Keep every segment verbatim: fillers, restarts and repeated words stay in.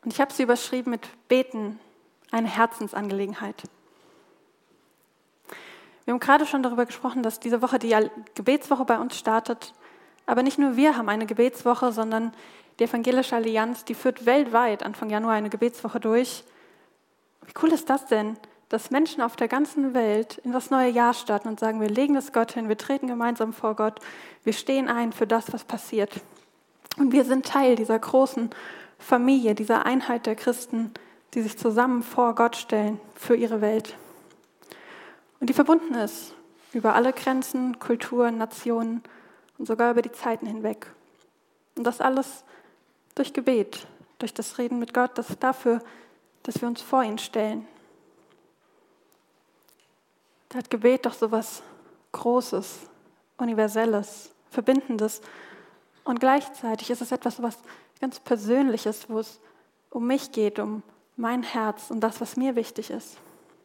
Und ich habe sie überschrieben mit Beten, eine Herzensangelegenheit. Wir haben gerade schon darüber gesprochen, dass diese Woche die Gebetswoche bei uns startet. Aber nicht nur wir haben eine Gebetswoche, sondern die Evangelische Allianz, die führt weltweit Anfang Januar eine Gebetswoche durch. Wie cool ist das denn, dass Menschen auf der ganzen Welt in das neue Jahr starten und sagen, wir legen das Gott hin, wir treten gemeinsam vor Gott, wir stehen ein für das, was passiert. Und wir sind Teil dieser großen Familie, dieser Einheit der Christen, die sich zusammen vor Gott stellen für ihre Welt. Und die verbunden ist über alle Grenzen, Kulturen, Nationen und sogar über die Zeiten hinweg. Und das alles durch Gebet, durch das Reden mit Gott, das dafür, dass wir uns vor ihn stellen. Da hat Gebet doch so was Großes, Universelles, Verbindendes. Und gleichzeitig ist es etwas, was ganz Persönliches, wo es um mich geht, um mein Herz und das, was mir wichtig ist.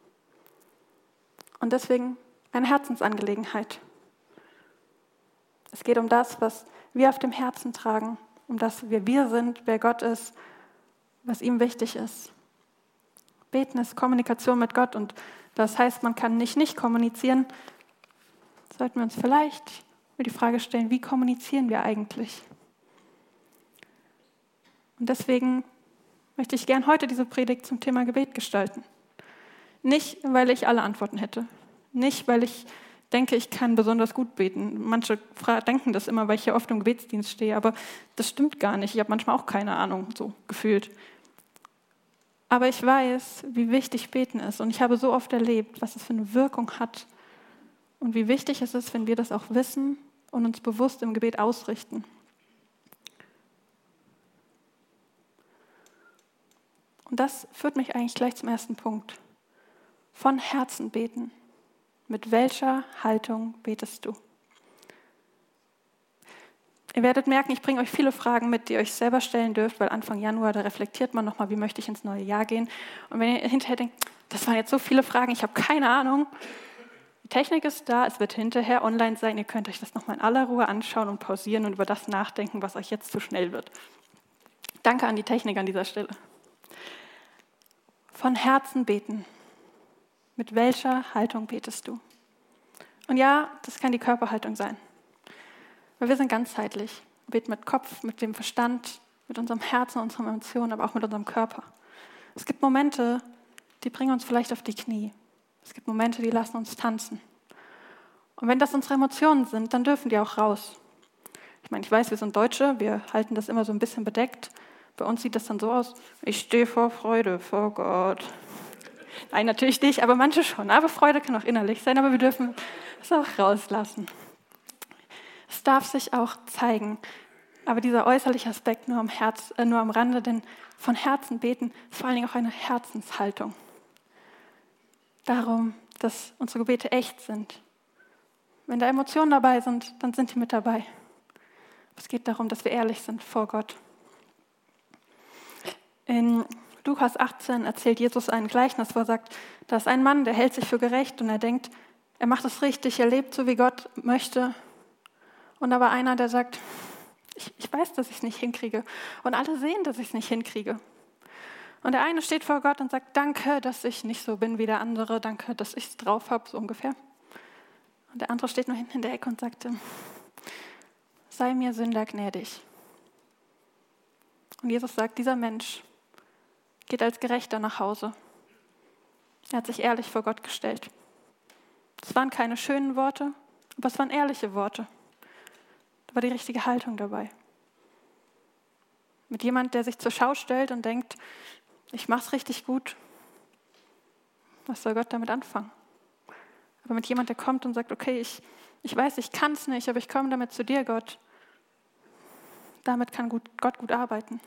Und deswegen eine Herzensangelegenheit. Es geht um das, was wir auf dem Herzen tragen, um das, wer wir sind, wer Gott ist, was ihm wichtig ist. Beten ist Kommunikation mit Gott und das heißt, man kann nicht nicht kommunizieren. Sollten wir uns vielleicht die Frage stellen, wie kommunizieren wir eigentlich? Und deswegen möchte ich gern heute diese Predigt zum Thema Gebet gestalten. Nicht, weil ich alle Antworten hätte. Nicht, weil ich denke, ich kann besonders gut beten. Manche denken das immer, weil ich hier oft im Gebetsdienst stehe, aber das stimmt gar nicht. Ich habe manchmal auch keine Ahnung, so gefühlt. Aber ich weiß, wie wichtig Beten ist und ich habe so oft erlebt, was es für eine Wirkung hat und wie wichtig es ist, wenn wir das auch wissen und uns bewusst im Gebet ausrichten. Und das führt mich eigentlich gleich zum ersten Punkt. Von Herzen beten. Mit welcher Haltung betest du? Ihr werdet merken, ich bringe euch viele Fragen mit, die ihr euch selber stellen dürft, weil Anfang Januar, da reflektiert man nochmal, wie möchte ich ins neue Jahr gehen. Und wenn ihr hinterher denkt, das waren jetzt so viele Fragen, ich habe keine Ahnung. Die Technik ist da, es wird hinterher online sein, ihr könnt euch das nochmal in aller Ruhe anschauen und pausieren und über das nachdenken, was euch jetzt zu schnell wird. Danke an die Technik an dieser Stelle. Von Herzen beten. Mit welcher Haltung betest du? Und ja, das kann die Körperhaltung sein. Weil wir sind ganzheitlich. Wir beten mit Kopf, mit dem Verstand, mit unserem Herzen, unseren Emotionen, aber auch mit unserem Körper. Es gibt Momente, die bringen uns vielleicht auf die Knie. Es gibt Momente, die lassen uns tanzen. Und wenn das unsere Emotionen sind, dann dürfen die auch raus. Ich meine, ich weiß, wir sind Deutsche, wir halten das immer so ein bisschen bedeckt. Bei uns sieht das dann so aus, ich stehe vor Freude, vor Gott. Nein, natürlich nicht, aber manche schon. Aber Freude kann auch innerlich sein, aber wir dürfen es auch rauslassen. Es darf sich auch zeigen, aber dieser äußerliche Aspekt nur am, Herz, äh, nur am Rande, denn von Herzen beten ist vor allen Dingen auch eine Herzenshaltung. Darum, dass unsere Gebete echt sind. Wenn da Emotionen dabei sind, dann sind die mit dabei. Es geht darum, dass wir ehrlich sind vor Gott. In Lukas achtzehn erzählt Jesus ein Gleichnis, wo er sagt, da ist ein Mann, der hält sich für gerecht und er denkt, er macht es richtig, er lebt so, wie Gott möchte. Und aber einer, der sagt, ich, ich weiß, dass ich es nicht hinkriege. Und alle sehen, dass ich es nicht hinkriege. Und der eine steht vor Gott und sagt, danke, dass ich nicht so bin wie der andere. Danke, dass ich es drauf habe, so ungefähr. Und der andere steht nur hinten in der Ecke und sagt, sei mir Sünder gnädig. Und Jesus sagt, dieser Mensch geht als Gerechter nach Hause. Er hat sich ehrlich vor Gott gestellt. Es waren keine schönen Worte, aber es waren ehrliche Worte. Da war die richtige Haltung dabei. Mit jemand, der sich zur Schau stellt und denkt, ich mach's richtig gut. Was soll Gott damit anfangen? Aber mit jemand, der kommt und sagt, okay, ich, ich weiß, ich kann's nicht, aber ich komme damit zu dir, Gott. Damit kann gut, Gott gut arbeiten.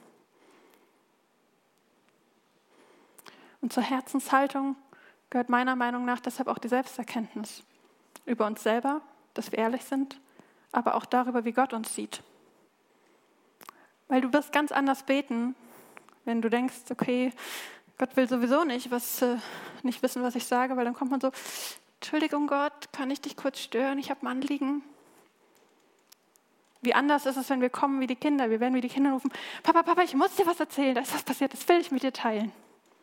Und zur Herzenshaltung gehört meiner Meinung nach deshalb auch die Selbsterkenntnis über uns selber, dass wir ehrlich sind, aber auch darüber, wie Gott uns sieht. Weil du wirst ganz anders beten, wenn du denkst, okay, Gott will sowieso nicht, was, äh, nicht wissen, was ich sage, weil dann kommt man so, Entschuldigung Gott, kann ich dich kurz stören, ich habe ein Anliegen. Wie anders ist es, wenn wir kommen wie die Kinder. Wir werden wie die Kinder rufen, Papa, Papa, ich muss dir was erzählen, da ist was passiert, das will ich mit dir teilen.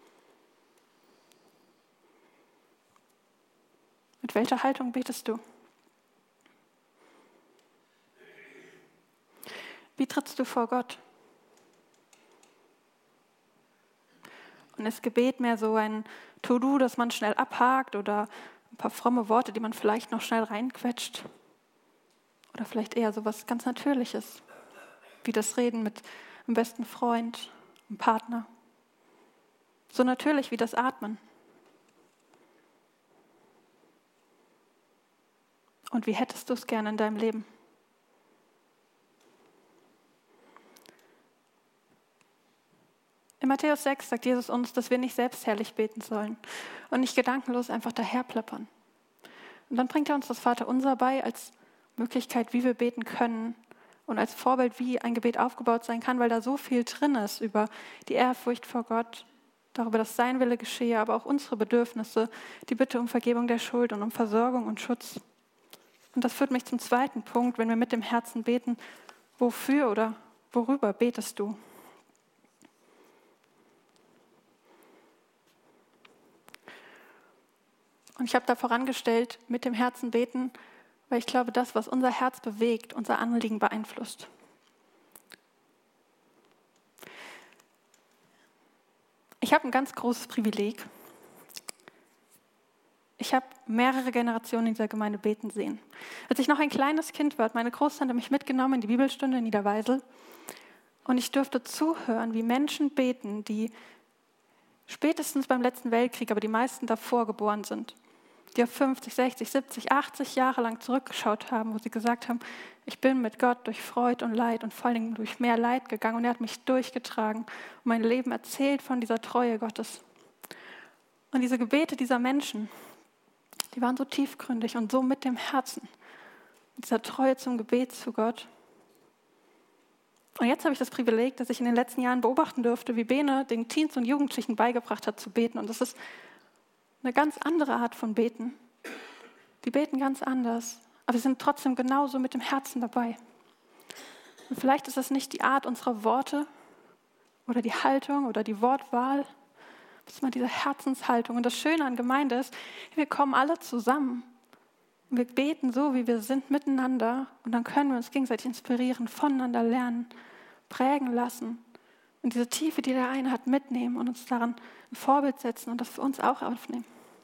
Mit welcher Haltung betest du? Wie trittst du vor Gott? Und ist Gebet mehr so ein To-Do, das man schnell abhakt oder ein paar fromme Worte, die man vielleicht noch schnell reinquetscht? Oder vielleicht eher so was ganz Natürliches, wie das Reden mit einem besten Freund, einem Partner. So natürlich wie das Atmen. Und wie hättest du es gerne in deinem Leben? In Matthäus sechs sagt Jesus uns, dass wir nicht selbstherrlich beten sollen und nicht gedankenlos einfach daherplappern. Und dann bringt er uns das Vaterunser bei als Möglichkeit, wie wir beten können und als Vorbild, wie ein Gebet aufgebaut sein kann, weil da so viel drin ist über die Ehrfurcht vor Gott, darüber, dass sein Wille geschehe, aber auch unsere Bedürfnisse, die Bitte um Vergebung der Schuld und um Versorgung und Schutz. Und das führt mich zum zweiten Punkt, wenn wir mit dem Herzen beten, wofür oder worüber betest du? Und ich habe da vorangestellt, mit dem Herzen beten, weil ich glaube, das, was unser Herz bewegt, unser Anliegen beeinflusst. Ich habe ein ganz großes Privileg. Ich habe mehrere Generationen in dieser Gemeinde beten sehen. Als ich noch ein kleines Kind war, hat meine Großtante mich mitgenommen in die Bibelstunde in Niederweisel. Und ich durfte zuhören, wie Menschen beten, die spätestens beim letzten Weltkrieg, aber die meisten davor geboren sind. Die auf fünfzig, sechzig, siebzig, achtzig Jahre lang zurückgeschaut haben, wo sie gesagt haben, ich bin mit Gott durch Freud und Leid und vor allen Dingen durch mehr Leid gegangen und er hat mich durchgetragen und mein Leben erzählt von dieser Treue Gottes. Und diese Gebete dieser Menschen, die waren so tiefgründig und so mit dem Herzen, mit dieser Treue zum Gebet zu Gott. Und jetzt habe ich das Privileg, dass ich in den letzten Jahren beobachten durfte, wie Bene den Teens und Jugendlichen beigebracht hat zu beten. Und das ist eine ganz andere Art von Beten. Die beten ganz anders, aber sie sind trotzdem genauso mit dem Herzen dabei. Und vielleicht ist es nicht die Art unserer Worte oder die Haltung oder die Wortwahl, das ist mal diese Herzenshaltung. Und das Schöne an Gemeinde ist, wir kommen alle zusammen und wir beten so, wie wir sind, miteinander und dann können wir uns gegenseitig inspirieren, voneinander lernen, prägen lassen und diese Tiefe, die der eine hat, mitnehmen und uns daran ein Vorbild setzen und das für uns auch aufnehmen.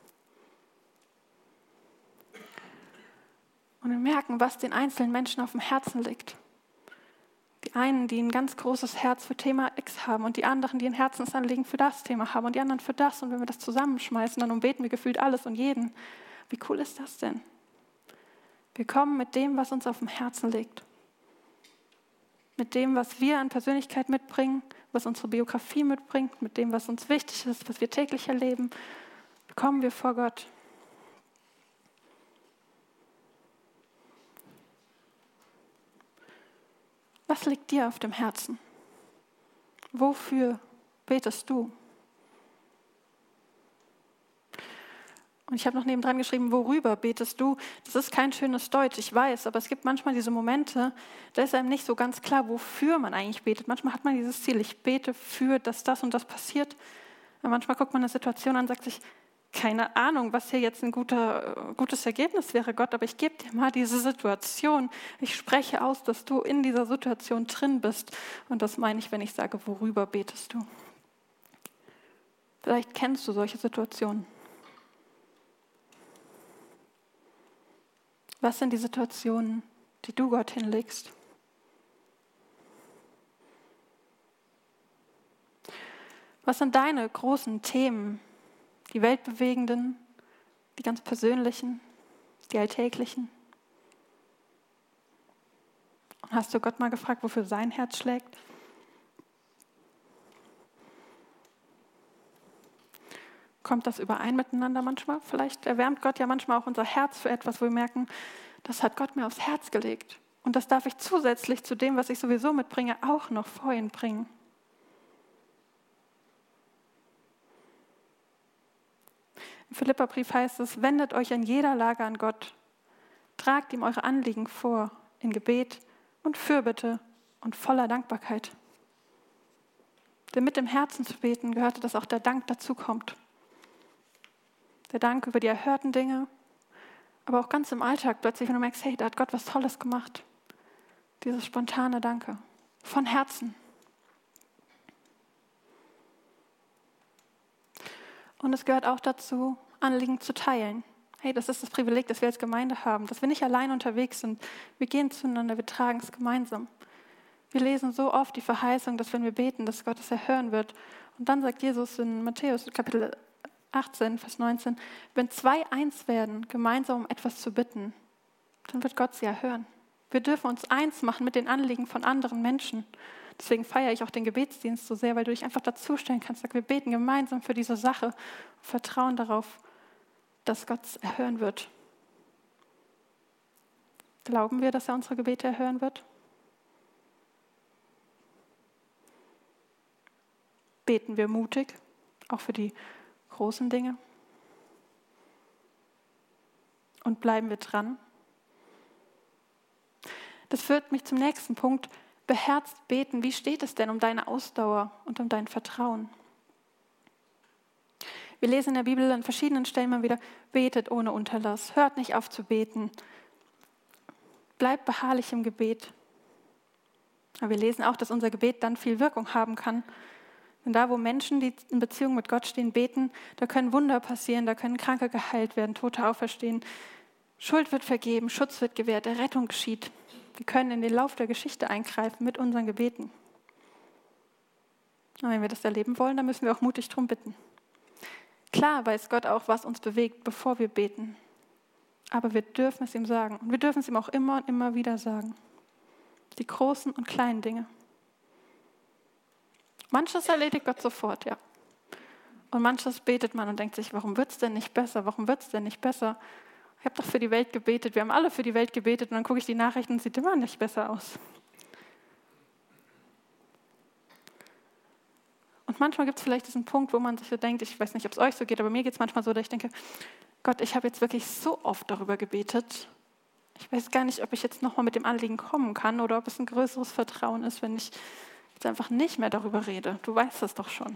Und wir merken, was den einzelnen Menschen auf dem Herzen liegt. Die einen, die ein ganz großes Herz für Thema X haben und die anderen, die ein Herzensanliegen für das Thema haben und die anderen für das. Und wenn wir das zusammenschmeißen, dann umbeten wir gefühlt alles und jeden. Wie cool ist das denn? Wir kommen mit dem, was uns auf dem Herzen liegt. Mit dem, was wir an Persönlichkeit mitbringen, was unsere Biografie mitbringt, mit dem, was uns wichtig ist, was wir täglich erleben, kommen wir vor Gott. Was liegt dir auf dem Herzen? Wofür betest du? Und ich habe noch nebendran geschrieben, worüber betest du? Das ist kein schönes Deutsch, ich weiß, aber es gibt manchmal diese Momente, da ist einem nicht so ganz klar, wofür man eigentlich betet. Manchmal hat man dieses Ziel, ich bete für, dass das und das passiert. Und manchmal guckt man eine Situation an und sagt sich, keine Ahnung, was hier jetzt ein guter, gutes Ergebnis wäre, Gott, aber ich gebe dir mal diese Situation. Ich spreche aus, dass du in dieser Situation drin bist. Und das meine ich, wenn ich sage, worüber betest du? Vielleicht kennst du solche Situationen. Was sind die Situationen, die du Gott hinlegst? Was sind deine großen Themen? Die weltbewegenden, die ganz persönlichen, die alltäglichen. Und hast du Gott mal gefragt, wofür sein Herz schlägt? Kommt das überein miteinander manchmal? Vielleicht erwärmt Gott ja manchmal auch unser Herz für etwas, wo wir merken, das hat Gott mir aufs Herz gelegt. Und das darf ich zusätzlich zu dem, was ich sowieso mitbringe, auch noch vor ihn bringen. Im Philipperbrief heißt es, wendet euch in jeder Lage an Gott. Tragt ihm eure Anliegen vor, in Gebet und Fürbitte und voller Dankbarkeit. Denn mit dem Herzen zu beten gehörte, dass auch der Dank dazu kommt. Der Dank über die erhörten Dinge, aber auch ganz im Alltag plötzlich, wenn du merkst, hey, da hat Gott was Tolles gemacht. Dieses spontane Danke von Herzen. Und es gehört auch dazu, Anliegen zu teilen. Hey, das ist das Privileg, das wir als Gemeinde haben, dass wir nicht allein unterwegs sind. Wir gehen zueinander, wir tragen es gemeinsam. Wir lesen so oft die Verheißung, dass wenn wir beten, dass Gott es erhören wird. Und dann sagt Jesus in Matthäus Kapitel achtzehn, Vers neunzehn, wenn zwei eins werden, gemeinsam um etwas zu bitten, dann wird Gott sie erhören. Wir dürfen uns eins machen mit den Anliegen von anderen Menschen. Deswegen feiere ich auch den Gebetsdienst so sehr, weil du dich einfach dazustellen kannst. Sag, wir beten gemeinsam für diese Sache und vertrauen darauf, dass Gott es erhören wird. Glauben wir, dass er unsere Gebete erhören wird? Beten wir mutig, auch für die großen Dinge? Und bleiben wir dran? Das führt mich zum nächsten Punkt. Beherzt beten. Wie steht es denn um deine Ausdauer und um dein Vertrauen? Wir lesen in der Bibel an verschiedenen Stellen mal wieder, betet ohne Unterlass, hört nicht auf zu beten, bleibt beharrlich im Gebet. Aber wir lesen auch, dass unser Gebet dann viel Wirkung haben kann. Denn da, wo Menschen, die in Beziehung mit Gott stehen, beten, da können Wunder passieren, da können Kranke geheilt werden, Tote auferstehen, Schuld wird vergeben, Schutz wird gewährt, Errettung geschieht. Wir können in den Lauf der Geschichte eingreifen mit unseren Gebeten. Und wenn wir das erleben wollen, dann müssen wir auch mutig darum bitten. Klar weiß Gott auch, was uns bewegt, bevor wir beten. Aber wir dürfen es ihm sagen. Und wir dürfen es ihm auch immer und immer wieder sagen. Die großen und kleinen Dinge. Manches erledigt Gott sofort, ja. Und manches betet man und denkt sich, warum wird es denn nicht besser? Warum wird es denn nicht besser? Ich habe doch für die Welt gebetet. Wir haben alle für die Welt gebetet. Und dann gucke ich die Nachrichten und es sieht immer nicht besser aus. Und manchmal gibt es vielleicht diesen Punkt, wo man sich so denkt, ich weiß nicht, ob es euch so geht, aber mir geht es manchmal so, dass ich denke, Gott, ich habe jetzt wirklich so oft darüber gebetet. Ich weiß gar nicht, ob ich jetzt nochmal mit dem Anliegen kommen kann oder ob es ein größeres Vertrauen ist, wenn ich jetzt einfach nicht mehr darüber rede. Du weißt das doch schon.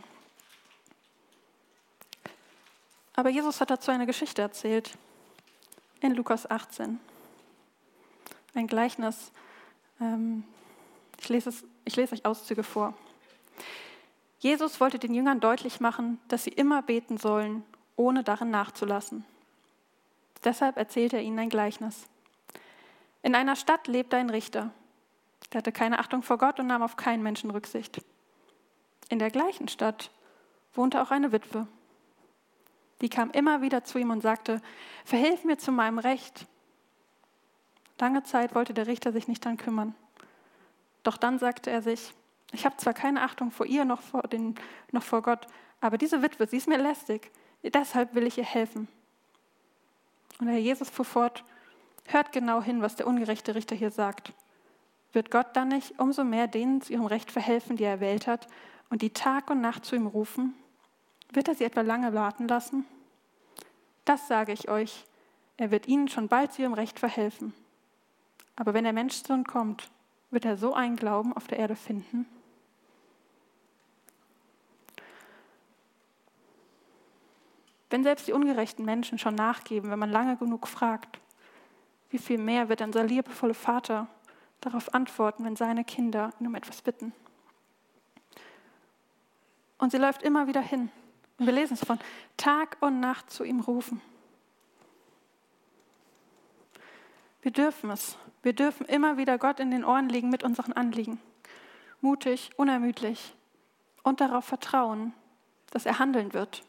Aber Jesus hat dazu eine Geschichte erzählt. In Lukas achtzehn. Ein Gleichnis. Ähm, ich lese es, ich lese euch Auszüge vor. Jesus wollte den Jüngern deutlich machen, dass sie immer beten sollen, ohne darin nachzulassen. Deshalb erzählte er ihnen ein Gleichnis. In einer Stadt lebte ein Richter. Der hatte keine Achtung vor Gott und nahm auf keinen Menschen Rücksicht. In der gleichen Stadt wohnte auch eine Witwe. Die kam immer wieder zu ihm und sagte, verhilf mir zu meinem Recht. Lange Zeit wollte der Richter sich nicht daran kümmern. Doch dann sagte er sich, ich habe zwar keine Achtung vor ihr noch vor, den, noch vor Gott, aber diese Witwe, sie ist mir lästig. Deshalb will ich ihr helfen. Und der Herr Jesus fuhr fort, hört genau hin, was der ungerechte Richter hier sagt. Wird Gott dann nicht umso mehr denen zu ihrem Recht verhelfen, die er erwählt hat, und die Tag und Nacht zu ihm rufen? Wird er sie etwa lange warten lassen? Das sage ich euch, er wird ihnen schon bald zu ihrem Recht verhelfen. Aber wenn der Menschensohn kommt, wird er so einen Glauben auf der Erde finden? Wenn selbst die ungerechten Menschen schon nachgeben, wenn man lange genug fragt, wie viel mehr wird unser liebevoller Vater darauf antworten, wenn seine Kinder ihn um etwas bitten? Und sie läuft immer wieder hin. Und wir lesen es von Tag und Nacht zu ihm rufen. Wir dürfen es. Wir dürfen immer wieder Gott in den Ohren liegen mit unseren Anliegen. Mutig, unermüdlich und darauf vertrauen, dass er handeln wird.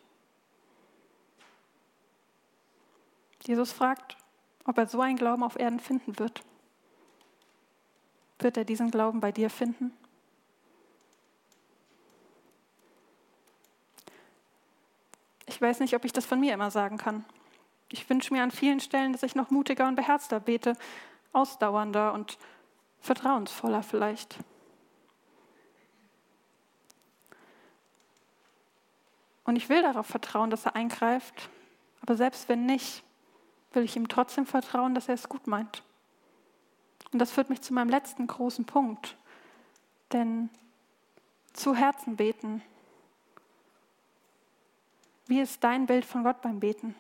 Jesus fragt, ob er so einen Glauben auf Erden finden wird. Wird er diesen Glauben bei dir finden? Ich weiß nicht, ob ich das von mir immer sagen kann. Ich wünsche mir an vielen Stellen, dass ich noch mutiger und beherzter bete, ausdauernder und vertrauensvoller vielleicht. Und ich will darauf vertrauen, dass er eingreift, aber selbst wenn nicht, will ich ihm trotzdem vertrauen, dass er es gut meint. Und das führt mich zu meinem letzten großen Punkt. Denn zu Herzen beten. Wie ist dein Bild von Gott beim Beten?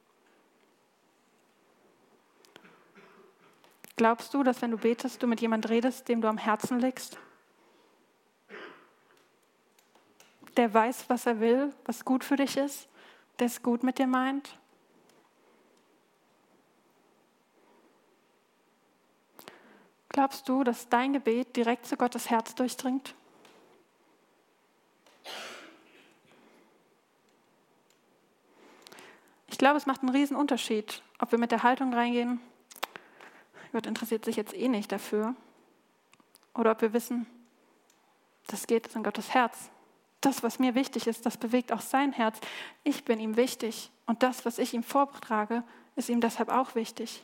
Glaubst du, dass wenn du betest, du mit jemandem redest, dem du am Herzen liegst? Der weiß, was er will, was gut für dich ist, der es gut mit dir meint? Glaubst du, dass dein Gebet direkt zu Gottes Herz durchdringt? Ich glaube, es macht einen riesen Unterschied, ob wir mit der Haltung reingehen, Gott interessiert sich jetzt eh nicht dafür, oder ob wir wissen, das geht in Gottes Herz. Das, was mir wichtig ist, das bewegt auch sein Herz. Ich bin ihm wichtig und das, was ich ihm vortrage, ist ihm deshalb auch wichtig.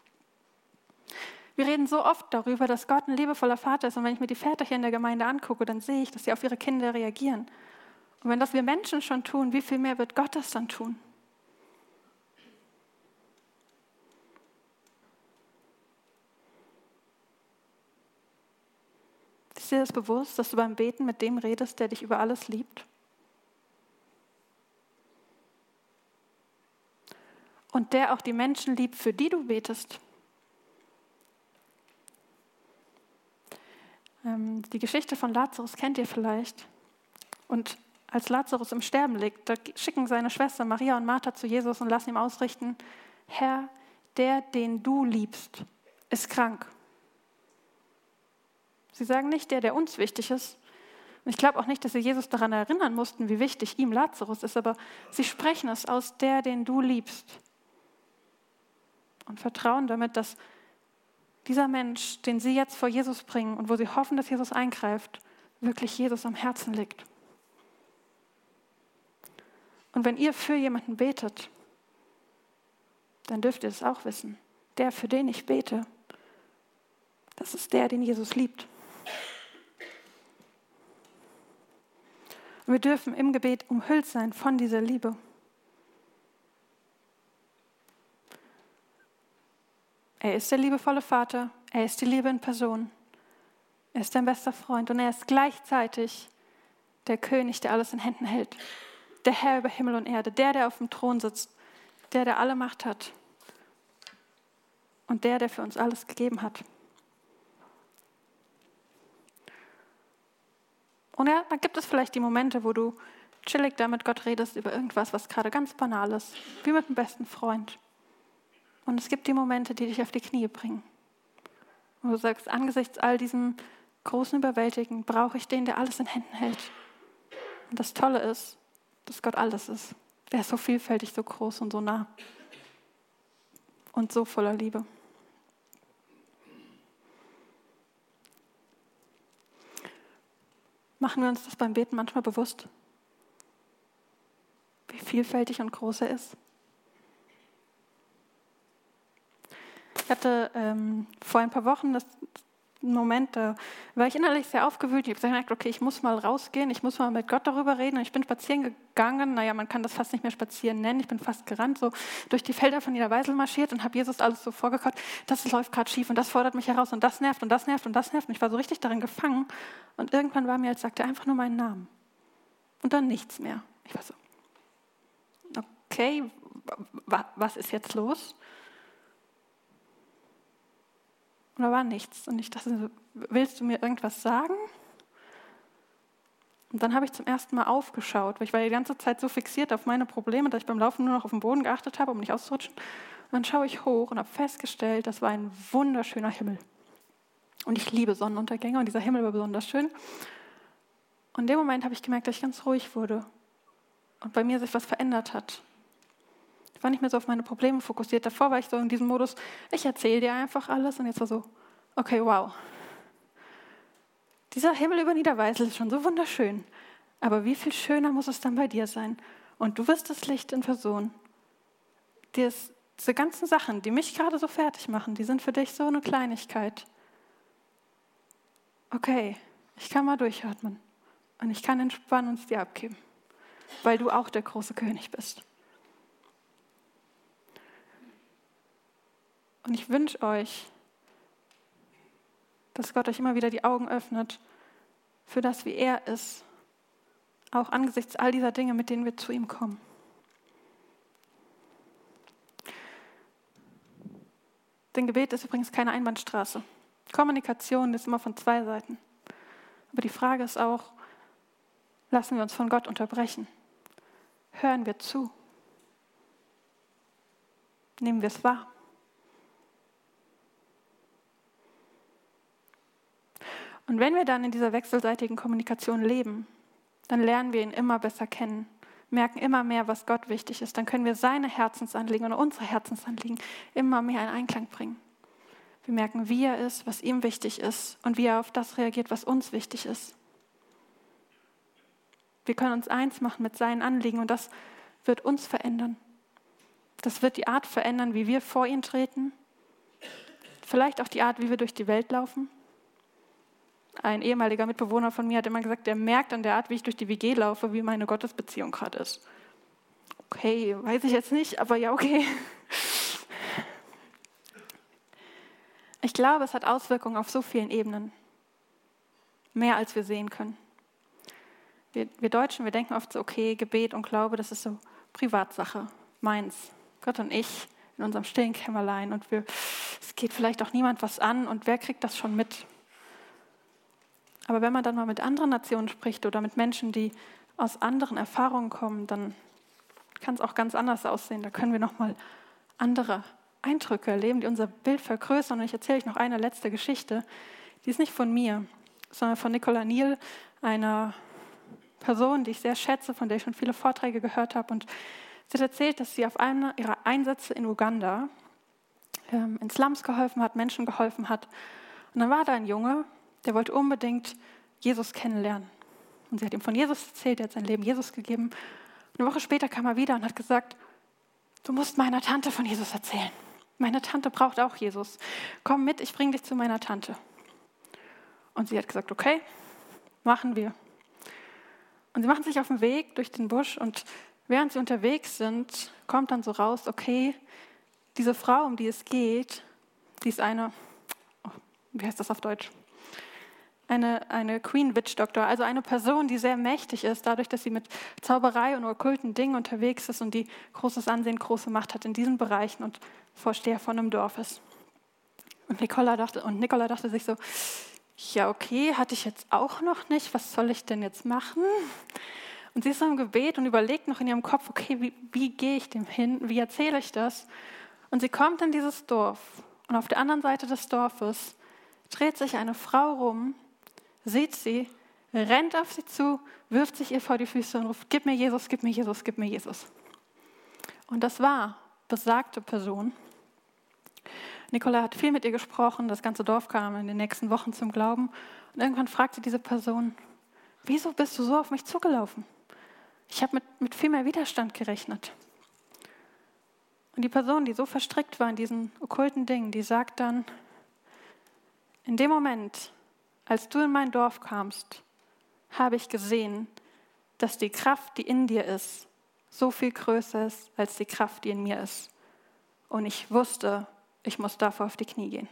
Wir reden so oft darüber, dass Gott ein liebevoller Vater ist und wenn ich mir die Väter hier in der Gemeinde angucke, dann sehe ich, dass sie auf ihre Kinder reagieren. Und wenn das wir Menschen schon tun, wie viel mehr wird Gott das dann tun? Ist dir das bewusst, dass du beim Beten mit dem redest, der dich über alles liebt? Und der auch die Menschen liebt, für die du betest. Ähm, die Geschichte von Lazarus kennt ihr vielleicht. Und als Lazarus im Sterben liegt, da schicken seine Schwestern Maria und Martha zu Jesus und lassen ihm ausrichten, Herr, der, den du liebst, ist krank. Sie sagen nicht, der, der uns wichtig ist. Und ich glaube auch nicht, dass sie Jesus daran erinnern mussten, wie wichtig ihm Lazarus ist, aber sie sprechen es aus, der, den du liebst. Und vertrauen damit, dass dieser Mensch, den sie jetzt vor Jesus bringen und wo sie hoffen, dass Jesus eingreift, wirklich Jesus am Herzen liegt. Und wenn ihr für jemanden betet, dann dürft ihr es auch wissen. Der, für den ich bete, das ist der, den Jesus liebt. Und wir dürfen im Gebet umhüllt sein von dieser Liebe. Er ist der liebevolle Vater, er ist die Liebe in Person, er ist dein bester Freund und er ist gleichzeitig der König, der alles in Händen hält. Der Herr über Himmel und Erde, der, der auf dem Thron sitzt, der, der alle Macht hat und der, der für uns alles gegeben hat. Und ja, dann gibt es vielleicht die Momente, wo du chillig da mit Gott redest über irgendwas, was gerade ganz banal ist, wie mit einem besten Freund. Und es gibt die Momente, die dich auf die Knie bringen. Und du sagst, angesichts all diesem großen Überwältigen brauche ich den, der alles in Händen hält. Und das Tolle ist, dass Gott alles ist. Der ist so vielfältig, so groß und so nah. Und so voller Liebe. Machen wir uns das beim Beten manchmal bewusst? Wie vielfältig und groß er ist? Ich hatte ähm, vor ein paar Wochen das einen Moment, da war ich innerlich sehr aufgewühlt. Ich habe gemerkt, okay, ich muss mal rausgehen, ich muss mal mit Gott darüber reden. Und ich bin spazieren gegangen, naja, man kann das fast nicht mehr spazieren nennen. Ich bin fast gerannt, so durch die Felder von Niederweisel marschiert und habe Jesus alles so vorgekaut. Das läuft gerade schief und das fordert mich heraus und das nervt und das nervt und das nervt. Und ich war so richtig darin gefangen. Und irgendwann war mir, als sagte er einfach nur meinen Namen. Und dann nichts mehr. Ich war so, okay, was ist jetzt los? Und da war nichts. Und ich dachte, willst du mir irgendwas sagen? Und dann habe ich zum ersten Mal aufgeschaut, weil ich war die ganze Zeit so fixiert auf meine Probleme, dass ich beim Laufen nur noch auf den Boden geachtet habe, um nicht auszurutschen. Und dann schaue ich hoch und habe festgestellt, das war ein wunderschöner Himmel. Und ich liebe Sonnenuntergänge und dieser Himmel war besonders schön. Und in dem Moment habe ich gemerkt, dass ich ganz ruhig wurde und bei mir sich was verändert hat. Ich war nicht mehr so auf meine Probleme fokussiert. Davor war ich so in diesem Modus, ich erzähle dir einfach alles. Und jetzt war so, okay, wow. Dieser Himmel über Niederweisel ist schon so wunderschön. Aber wie viel schöner muss es dann bei dir sein? Und du wirst das Licht in Person. Dies, diese ganzen Sachen, die mich gerade so fertig machen, die sind für dich so eine Kleinigkeit. Okay, ich kann mal durchatmen. Und ich kann entspannen und es dir abgeben. Weil du auch der große König bist. Und ich wünsche euch, dass Gott euch immer wieder die Augen öffnet für das, wie er ist, auch angesichts all dieser Dinge, mit denen wir zu ihm kommen. Denn Gebet ist übrigens keine Einbahnstraße. Kommunikation ist immer von zwei Seiten. Aber die Frage ist auch, lassen wir uns von Gott unterbrechen? Hören wir zu? Nehmen wir es wahr? Und wenn wir dann in dieser wechselseitigen Kommunikation leben, dann lernen wir ihn immer besser kennen, merken immer mehr, was Gott wichtig ist. Dann können wir seine Herzensanliegen oder unsere Herzensanliegen immer mehr in Einklang bringen. Wir merken, wie er ist, was ihm wichtig ist und wie er auf das reagiert, was uns wichtig ist. Wir können uns eins machen mit seinen Anliegen und das wird uns verändern. Das wird die Art verändern, wie wir vor ihn treten. Vielleicht auch die Art, wie wir durch die Welt laufen. Ein ehemaliger Mitbewohner von mir hat immer gesagt, der merkt an der Art, wie ich durch die W G laufe, wie meine Gottesbeziehung gerade ist. Okay, weiß ich jetzt nicht, aber ja, okay. Ich glaube, es hat Auswirkungen auf so vielen Ebenen. Mehr, als wir sehen können. Wir, wir Deutschen, wir denken oft so, okay, Gebet und Glaube, das ist so Privatsache, meins. Gott und ich in unserem stillen Kämmerlein. Und wir, es geht vielleicht auch niemand was an und wer kriegt das schon mit? Aber wenn man dann mal mit anderen Nationen spricht oder mit Menschen, die aus anderen Erfahrungen kommen, dann kann es auch ganz anders aussehen. Da können wir nochmal andere Eindrücke erleben, die unser Bild vergrößern. Und ich erzähle euch noch eine letzte Geschichte. Die ist nicht von mir, sondern von Nicola Neal, einer Person, die ich sehr schätze, von der ich schon viele Vorträge gehört habe. Und sie hat erzählt, dass sie auf einem ihrer Einsätze in Uganda ähm, in Slums geholfen hat, Menschen geholfen hat. Und dann war da ein Junge, der wollte unbedingt Jesus kennenlernen. Und sie hat ihm von Jesus erzählt, er hat sein Leben Jesus gegeben. Und eine Woche später kam er wieder und hat gesagt, du musst meiner Tante von Jesus erzählen. Meine Tante braucht auch Jesus. Komm mit, ich bringe dich zu meiner Tante. Und sie hat gesagt, okay, machen wir. Und sie machen sich auf den Weg durch den Busch und während sie unterwegs sind, kommt dann so raus, okay, diese Frau, um die es geht, die ist eine, oh, wie heißt das auf Deutsch? Eine, eine Queen Witch Doctor, also eine Person, die sehr mächtig ist, dadurch, dass sie mit Zauberei und okkulten Dingen unterwegs ist und die großes Ansehen, große Macht hat in diesen Bereichen und Vorsteher von einem Dorf ist. Und Nicola dachte, und Nicola dachte sich so, ja okay, hatte ich jetzt auch noch nicht, was soll ich denn jetzt machen? Und sie ist so im Gebet und überlegt noch in ihrem Kopf, okay, wie, wie gehe ich dem hin, wie erzähle ich das? Und sie kommt in dieses Dorf und auf der anderen Seite des Dorfes dreht sich eine Frau rum, sieht sie, rennt auf sie zu, wirft sich ihr vor die Füße und ruft, gib mir Jesus, gib mir Jesus, gib mir Jesus. Und das war besagte Person. Nicola hat viel mit ihr gesprochen, das ganze Dorf kam in den nächsten Wochen zum Glauben. Und irgendwann fragte diese Person, wieso bist du so auf mich zugelaufen? Ich habe mit, mit viel mehr Widerstand gerechnet. Und die Person, die so verstrickt war in diesen okkulten Dingen, die sagt dann, in dem Moment, als du in mein Dorf kamst, habe ich gesehen, dass die Kraft, die in dir ist, so viel größer ist als die Kraft, die in mir ist. Und ich wusste, ich muss davor auf die Knie gehen.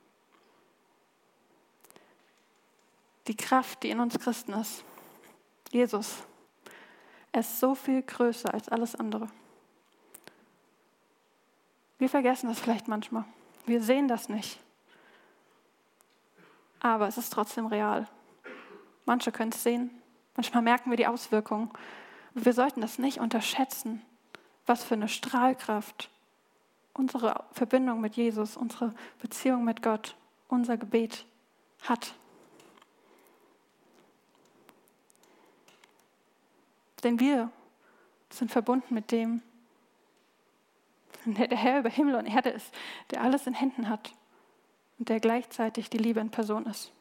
Die Kraft, die in uns Christen ist, Jesus, er ist so viel größer als alles andere. Wir vergessen das vielleicht manchmal. Wir sehen das nicht. Aber es ist trotzdem real. Manche können es sehen, manchmal merken wir die Auswirkungen. Wir sollten das nicht unterschätzen, was für eine Strahlkraft unsere Verbindung mit Jesus, unsere Beziehung mit Gott, unser Gebet hat. Denn wir sind verbunden mit dem, der der Herr über Himmel und Erde ist, der alles in Händen hat und der gleichzeitig die Liebe in Person ist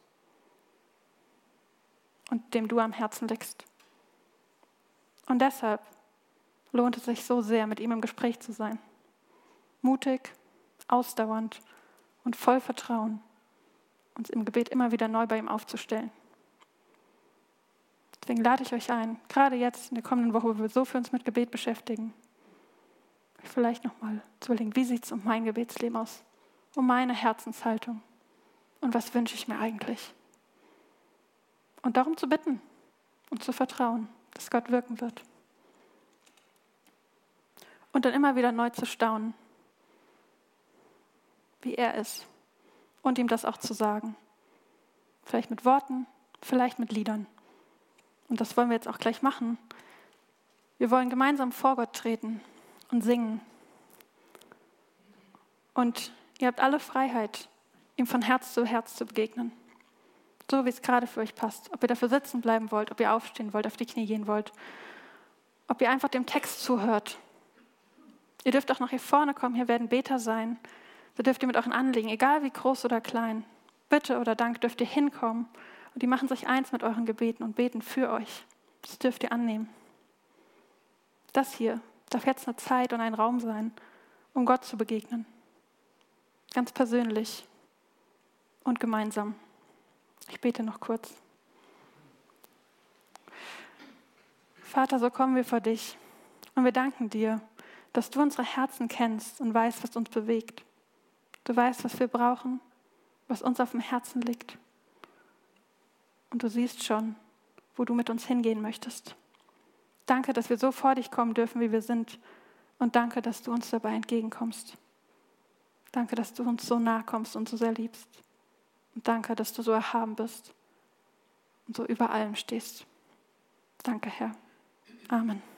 und dem du am Herzen liegst. Und deshalb lohnt es sich so sehr, mit ihm im Gespräch zu sein. Mutig, ausdauernd und voll Vertrauen, uns im Gebet immer wieder neu bei ihm aufzustellen. Deswegen lade ich euch ein, gerade jetzt in der kommenden Woche, wo wir so für uns mit Gebet beschäftigen, vielleicht nochmal zu überlegen, wie sieht es um mein Gebetsleben aus, um meine Herzenshaltung, und was wünsche ich mir eigentlich? Und darum zu bitten und zu vertrauen, dass Gott wirken wird. Und dann immer wieder neu zu staunen, wie er ist und ihm das auch zu sagen. Vielleicht mit Worten, vielleicht mit Liedern. Und das wollen wir jetzt auch gleich machen. Wir wollen gemeinsam vor Gott treten und singen. Und ihr habt alle Freiheit, ihm von Herz zu Herz zu begegnen. So wie es gerade für euch passt. Ob ihr dafür sitzen bleiben wollt, ob ihr aufstehen wollt, auf die Knie gehen wollt. Ob ihr einfach dem Text zuhört. Ihr dürft auch noch hier vorne kommen, hier werden Beter sein. Da dürft ihr mit euren Anliegen, egal wie groß oder klein, Bitte oder Dank, dürft ihr hinkommen. Und die machen sich eins mit euren Gebeten und beten für euch. Das dürft ihr annehmen. Das hier darf jetzt eine Zeit und ein Raum sein, um Gott zu begegnen. Ganz persönlich und gemeinsam. Ich bete noch kurz. Vater, so kommen wir vor dich und wir danken dir, dass du unsere Herzen kennst und weißt, was uns bewegt. Du weißt, was wir brauchen, was uns auf dem Herzen liegt. Und du siehst schon, wo du mit uns hingehen möchtest. Danke, dass wir so vor dich kommen dürfen, wie wir sind. Und danke, dass du uns dabei entgegenkommst. Danke, dass du uns so nahe kommst und so sehr liebst. Und danke, dass du so erhaben bist und so über allem stehst. Danke, Herr. Amen.